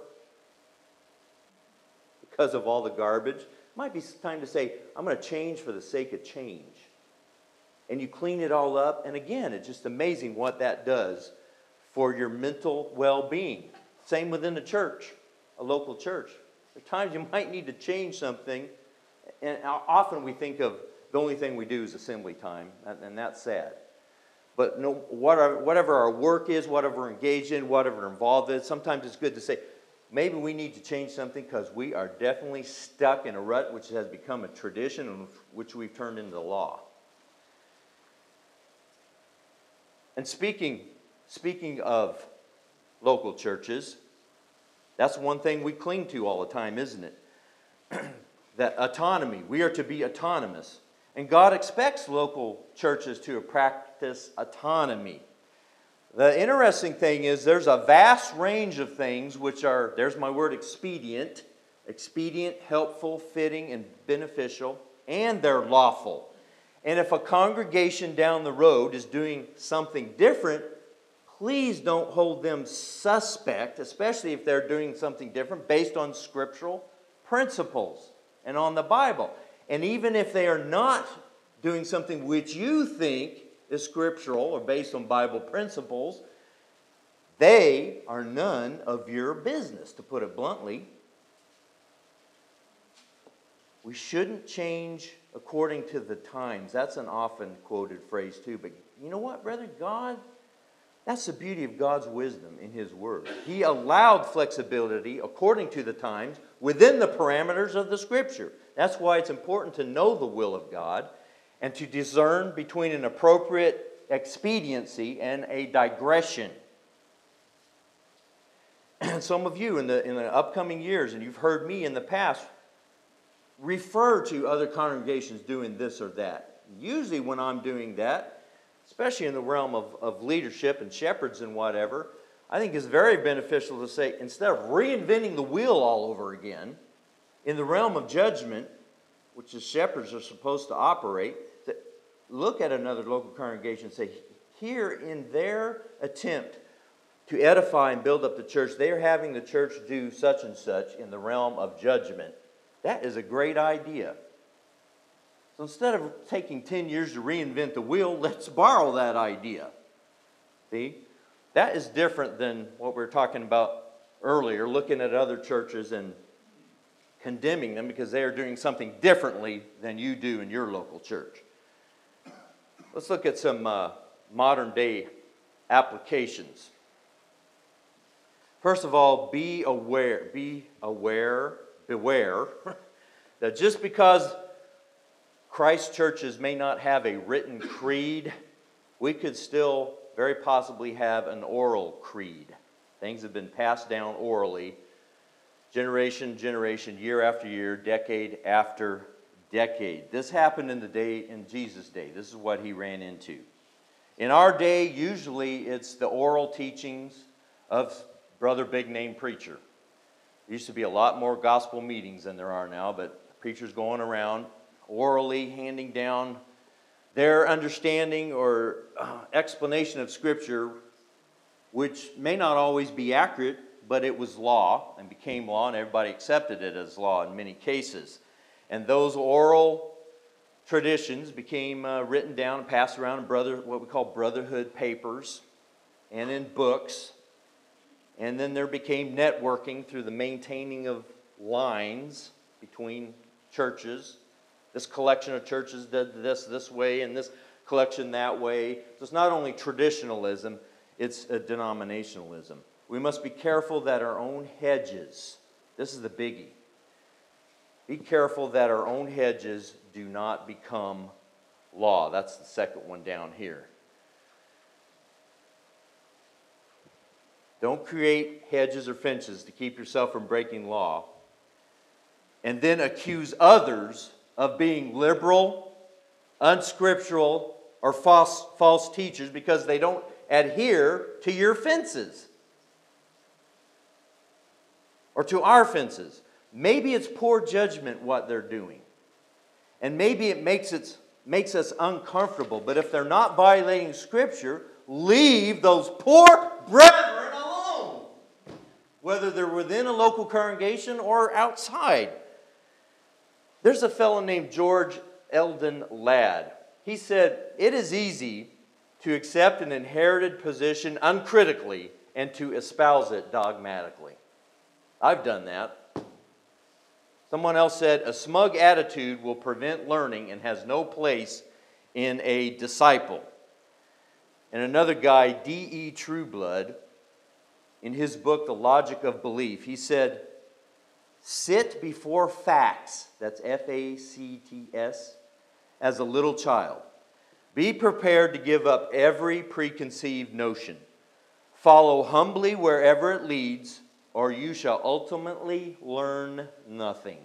because of all the garbage, it might be time to say, I'm going to change for the sake of change. And you clean it all up, and again, it's just amazing what that does for your mental well-being. Same within the church, a local church. There are times you might need to change something, and often we think of the only thing we do is assembly time, and that's sad. But no, whatever our work is, whatever we're engaged in, whatever we're involved in, sometimes it's good to say, maybe we need to change something because we are definitely stuck in a rut which has become a tradition and which we've turned into law. And speaking of local churches, that's one thing we cling to all the time, isn't it? That autonomy. We are to be autonomous. And God expects local churches to practice autonomy. The interesting thing is there's a vast range of things which are, there's my word, expedient, helpful, fitting, and beneficial, and they're lawful. And if a congregation down the road is doing something different, please don't hold them suspect, especially if they're doing something different based on scriptural principles and on the Bible. And even if they are not doing something which you think is scriptural or based on Bible principles, they are none of your business, to put it bluntly. We shouldn't change according to the times. That's an often quoted phrase too. But you know what, brother? God, that's the beauty of God's wisdom in His Word. He allowed flexibility according to the times within the parameters of the Scripture. That's why it's important to know the will of God and to discern between an appropriate expediency and a digression. Some of you in the upcoming years, and you've heard me in the past, refer to other congregations doing this or that. Usually when I'm doing that, especially in the realm of leadership and shepherds and whatever, I think it's very beneficial to say, instead of reinventing the wheel all over again, in the realm of judgment, which the shepherds are supposed to operate, look at another local congregation and say, here in their attempt to edify and build up the church, they are having the church do such and such in the realm of judgment. That is a great idea. So instead of taking 10 years to reinvent the wheel, let's borrow that idea. See? That is different than what we were talking about earlier, looking at other churches and condemning them because they are doing something differently than you do in your local church. Let's look at some modern day applications. First of all, beware that just because Christ churches may not have a written creed, we could still very possibly have an oral creed. Things have been passed down orally, generation, year after year, decade after decade. This happened in Jesus' day. This is what he ran into. In our day, usually it's the oral teachings of Brother Big Name Preacher. There used to be a lot more gospel meetings than there are now, but preachers going around orally handing down their understanding or explanation of Scripture, which may not always be accurate, but it was law and became law, and everybody accepted it as law in many cases. And those oral traditions became written down and passed around in what we call brotherhood papers and in books. And then there became networking through the maintaining of lines between churches. This collection of churches did this way, and this collection that way. So it's not only traditionalism, it's a denominationalism. We must be careful that our own hedges, this is the biggie, be careful that our own hedges do not become law. That's the second one down here. Don't create hedges or fences to keep yourself from breaking law, and then accuse others of being liberal, unscriptural, or false teachers because they don't adhere to your fences or to our fences. Maybe it's poor judgment what they're doing, and maybe it makes us uncomfortable. But if they're not violating Scripture, leave those poor brethren alone, whether they're within a local congregation or outside. There's a fellow named George Eldon Ladd. He said, "It is easy to accept an inherited position uncritically and to espouse it dogmatically." I've done that. Someone else said, "A smug attitude will prevent learning and has no place in a disciple." And another guy, D.E. Trueblood, in his book, The Logic of Belief, he said, "Sit before facts," that's F-A-C-T-S, "as a little child. Be prepared to give up every preconceived notion. Follow humbly wherever it leads, or you shall ultimately learn nothing."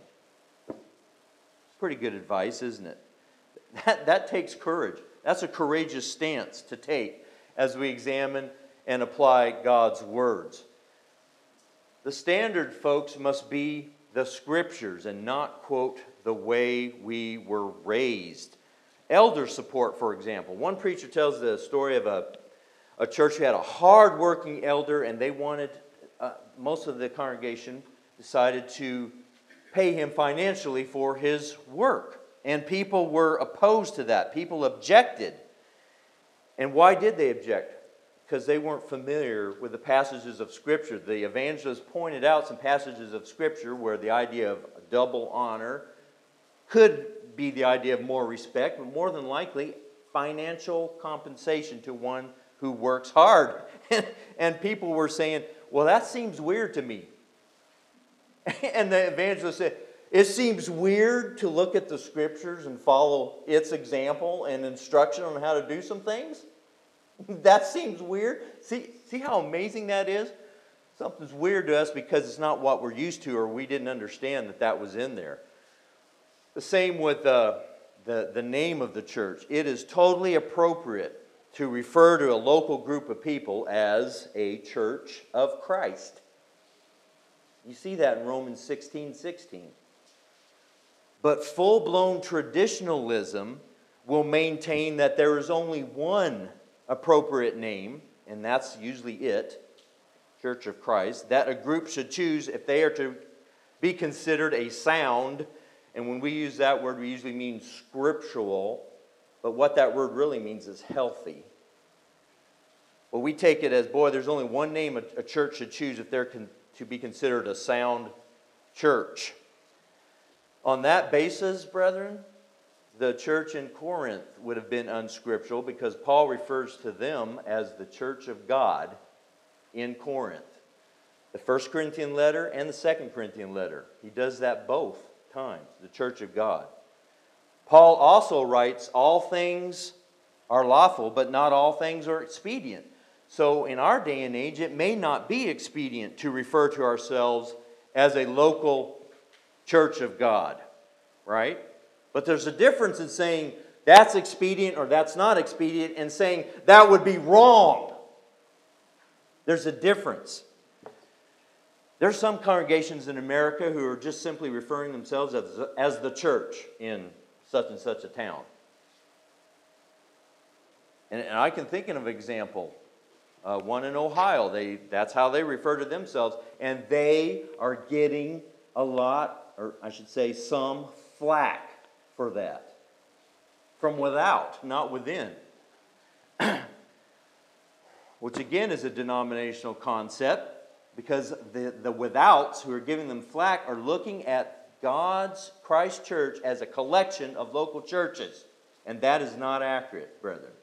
It's pretty good advice, isn't it? That takes courage. That's a courageous stance to take as we examine and apply God's words. The standard, folks, must be the Scriptures and not, quote, the way we were raised. Elder support, for example. One preacher tells the story of a church who had a hard-working elder, and they wanted, most of the congregation decided to pay him financially for his work. And people were opposed to that. People objected. And why did they object? Because they weren't familiar with the passages of Scripture. The evangelist pointed out some passages of Scripture where the idea of double honor could be the idea of more respect, but more than likely financial compensation to one who works hard. And people were saying, "Well, that seems weird to me." And the evangelist said, "It seems weird to look at the Scriptures and follow its example and instruction on how to do some things? That seems weird." See how amazing that is? Something's weird to us because it's not what we're used to, or we didn't understand that was in there. The same with the name of the church. It is totally appropriate to refer to a local group of people as a church of Christ. You see that in Romans 16:16. But full-blown traditionalism will maintain that there is only one appropriate name, and that's usually it, Church of Christ, that a group should choose if they are to be considered a sound. And when we use that word, we usually mean scriptural, but what that word really means is healthy. Well, we take it as, boy, there's only one name a church should choose if they're to be considered a sound church. On that basis, brethren, the church in Corinth would have been unscriptural because Paul refers to them as the church of God in Corinth. The 1 Corinthian letter and the 2 Corinthian letter. He does that both times, the church of God. Paul also writes, all things are lawful, but not all things are expedient. So in our day and age, it may not be expedient to refer to ourselves as a local church of God, right? But there's a difference in saying that's expedient or that's not expedient and saying that would be wrong. There's a difference. There's some congregations in America who are just simply referring themselves as the church in such and such a town. And I can think of an example. One in Ohio, that's how they refer to themselves. And they are getting a lot, or I should say some flack for that. From without, not within. Which again is a denominational concept. Because the withouts who are giving them flack are looking at God's Christ Church as a collection of local churches. And that is not accurate, brethren.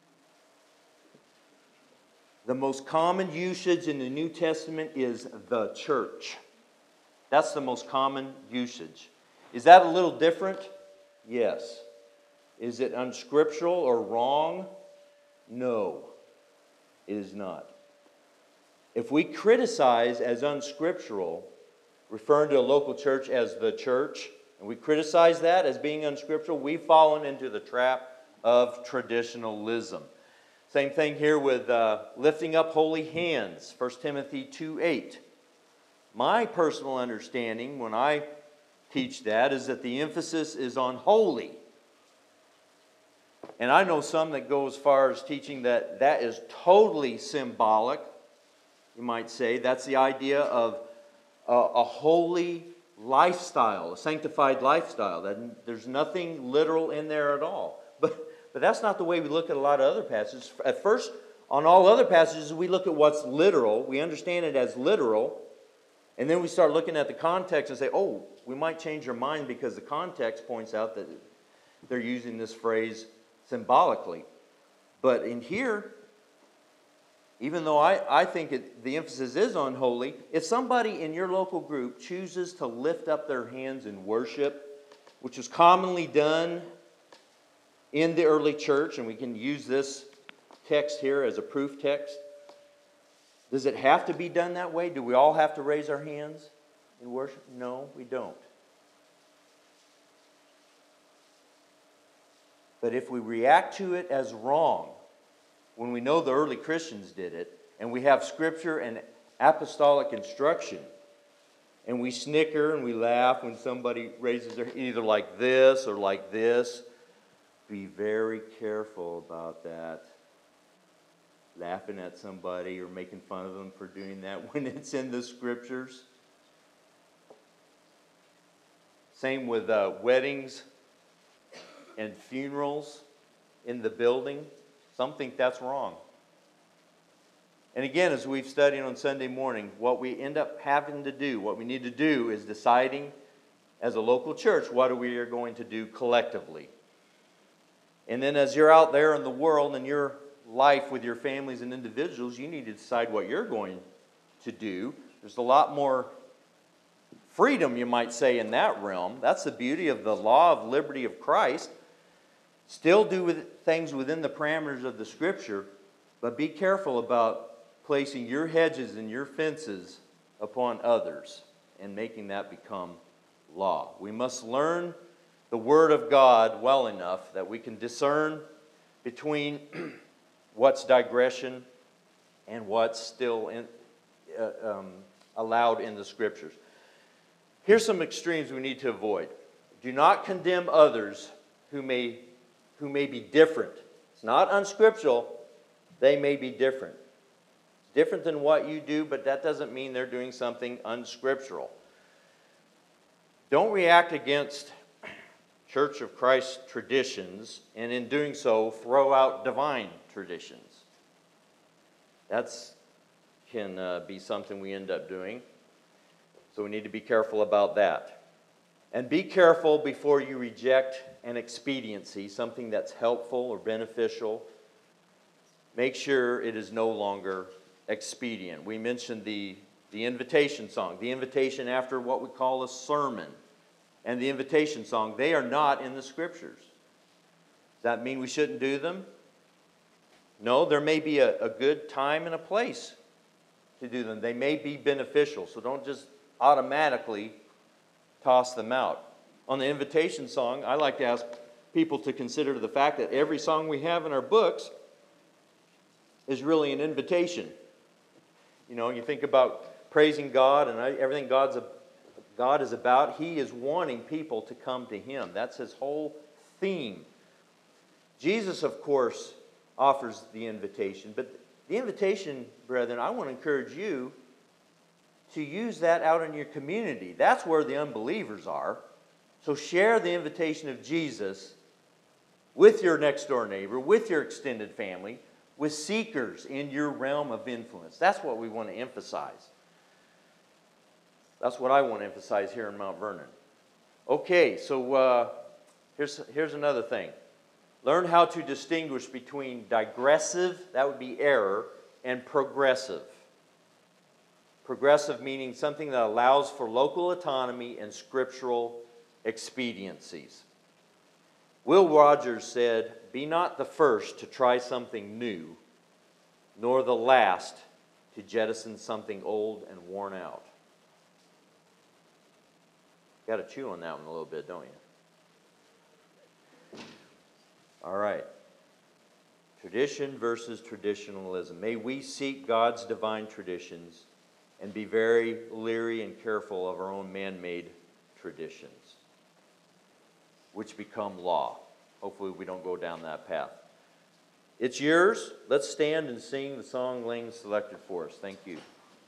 The most common usage in the New Testament is the church. That's the most common usage. Is that a little different? Yes. Is it unscriptural or wrong? No, it is not. If we criticize as unscriptural, referring to a local church as the church, and we criticize that as being unscriptural, we've fallen into the trap of traditionalism. Same thing here with lifting up holy hands, 1 Timothy 2:8. My personal understanding when I teach that is that the emphasis is on holy. And I know some that go as far as teaching that that is totally symbolic. You might say that's the idea of a holy lifestyle, a sanctified lifestyle. That there's nothing literal in there at all. But that's not the way we look at a lot of other passages. At first, on all other passages, we look at what's literal. We understand it as literal. And then we start looking at the context and say, oh, we might change our mind because the context points out that they're using this phrase symbolically. But in here, even though I think the emphasis is on holy, if somebody in your local group chooses to lift up their hands in worship, which was commonly done in the early church, and we can use this text here as a proof text, does it have to be done that way? Do we all have to raise our hands in worship? No, we don't. But if we react to it as wrong, when we know the early Christians did it, and we have scripture and apostolic instruction, and we snicker and we laugh when somebody raises their hand, either like this or like this, be very careful about that. Laughing at somebody or making fun of them for doing that when it's in the scriptures. Same with weddings and funerals in the building. Some think that's wrong. And again, as we've studied on Sunday morning, what we end up having to do, what we need to do is deciding as a local church what we are going to do collectively. And then as you're out there in the world and your life with your families and individuals, you need to decide what you're going to do. There's a lot more freedom, you might say, in that realm. That's the beauty of the law of liberty of Christ. Still do things within the parameters of the Scripture, but be careful about placing your hedges and your fences upon others and making that become law. We must learn the Word of God well enough that we can discern between what's digression and what's still allowed in the Scriptures. Here's some extremes we need to avoid. Do not condemn others who may be different. It's not unscriptural. They may be different. It's different than what you do, but that doesn't mean they're doing something unscriptural. Don't react against Church of Christ traditions, and in doing so, throw out divine traditions. That can be something we end up doing. So we need to be careful about that. And be careful before you reject an expediency, something that's helpful or beneficial. Make sure it is no longer expedient. We mentioned the invitation song, the invitation after what we call a sermon, and the invitation song. They are not in the Scriptures. Does that mean we shouldn't do them? No, there may be a good time and a place to do them. They may be beneficial, so don't just automatically toss them out. On the invitation song, I like to ask people to consider the fact that every song we have in our books is really an invitation. You know, you think about praising God and everything God is about, He is wanting people to come to Him. That's His whole theme. Jesus, of course, offers the invitation, but the invitation, brethren, I want to encourage you to use that out in your community. That's where the unbelievers are. So share the invitation of Jesus with your next door neighbor, with your extended family, with seekers in your realm of influence. That's what we want to emphasize. That's what I want to emphasize here in Mount Vernon. Okay, so here's another thing. Learn how to distinguish between digressive, that would be error, and progressive. Progressive meaning something that allows for local autonomy and scriptural expediencies. Will Rogers said, "Be not the first to try something new, nor the last to jettison something old and worn out." Got to chew on that one a little bit, don't you? All right. Tradition versus traditionalism. May we seek God's divine traditions and be very leery and careful of our own man-made traditions, which become law. Hopefully we don't go down that path. It's yours. Let's stand and sing the song Lang selected for us. Thank you.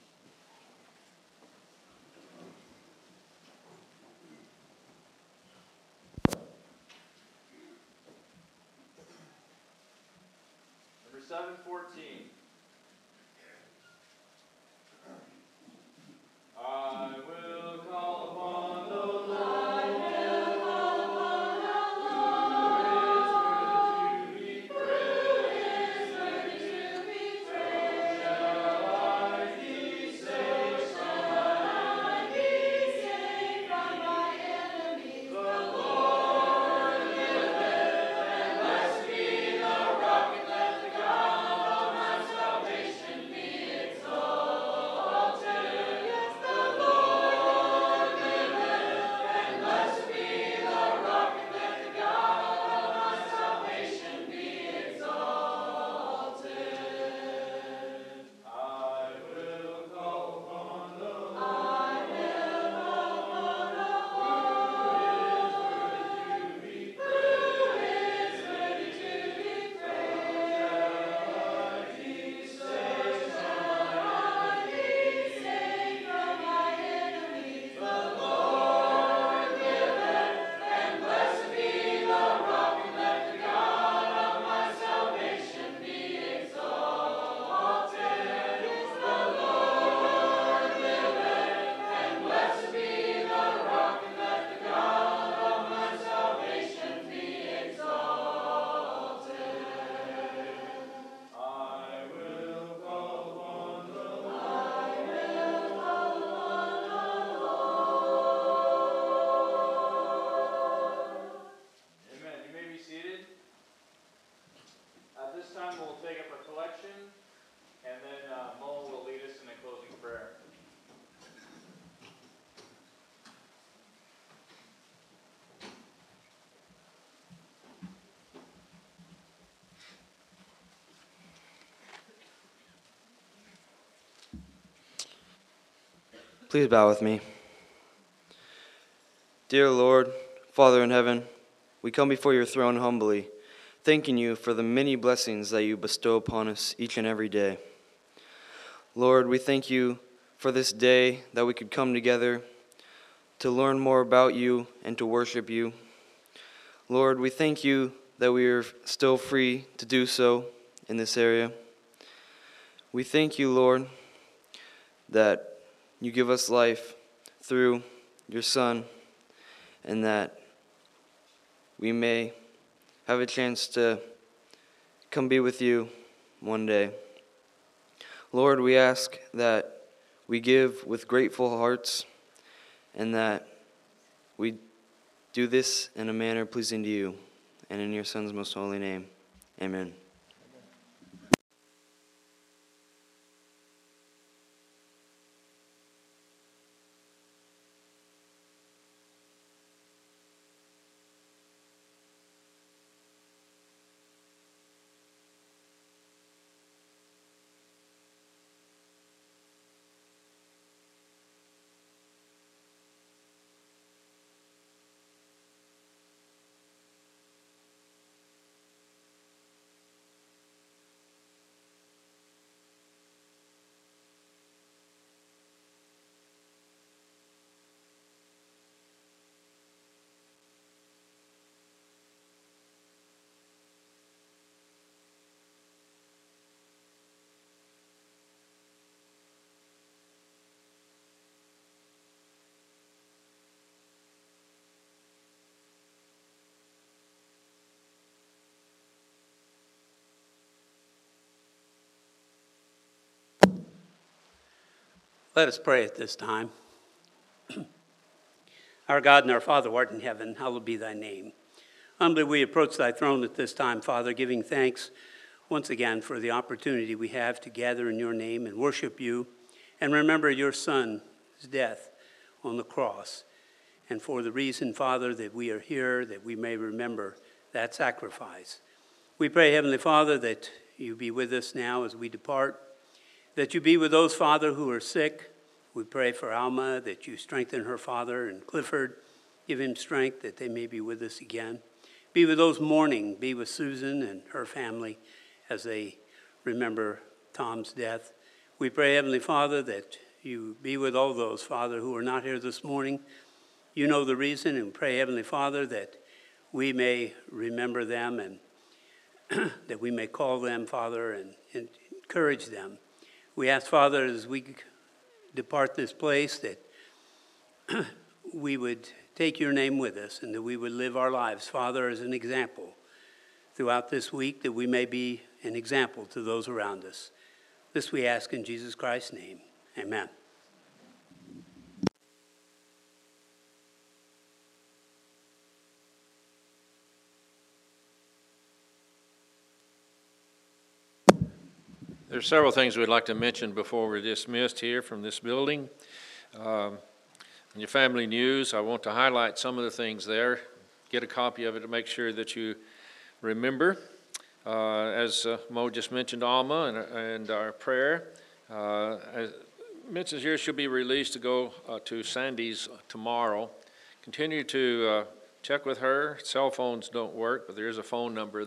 Number 714. I will call upon the Lord. Please bow with me. Dear Lord, Father in heaven, we come before your throne humbly, thanking you for the many blessings that you bestow upon us each and every day. Lord, we thank you for this day that we could come together to learn more about you and to worship you. Lord, we thank you that we are still free to do so in this area. We thank you, Lord, that you give us life through your Son, and that we may have a chance to come be with you one day. Lord, we ask that we give with grateful hearts, and that we do this in a manner pleasing to you, and in your Son's most holy name. Amen. Let us pray at this time. Our God and our Father who art in heaven, hallowed be thy name. Humbly we approach thy throne at this time, Father, giving thanks once again for the opportunity we have to gather in your name and worship you and remember your Son's death on the cross. And for the reason, Father, that we are here, that we may remember that sacrifice. We pray, Heavenly Father, that you be with us now as we depart, that you be with those, Father, who are sick. We pray for Alma, that you strengthen her father, and Clifford, give him strength that they may be with us again. Be with those mourning, be with Susan and her family as they remember Tom's death. We pray, Heavenly Father, that you be with all those, Father, who are not here this morning. You know the reason, and pray, Heavenly Father, that we may remember them and that we may call them, Father, and encourage them. We ask, Father, as we depart this place, that we would take your name with us and that we would live our lives, Father, as an example throughout this week, that we may be an example to those around us. This we ask in Jesus Christ's name. Amen. There's several things we'd like to mention before we're dismissed here from this building. In your family news, I want to highlight some of the things there. Get a copy of it to make sure that you remember. As Mo just mentioned, Alma and our prayer. As mentions here, she'll be released to go to Sandy's tomorrow. Continue to check with her. Cell phones don't work, but there is a phone number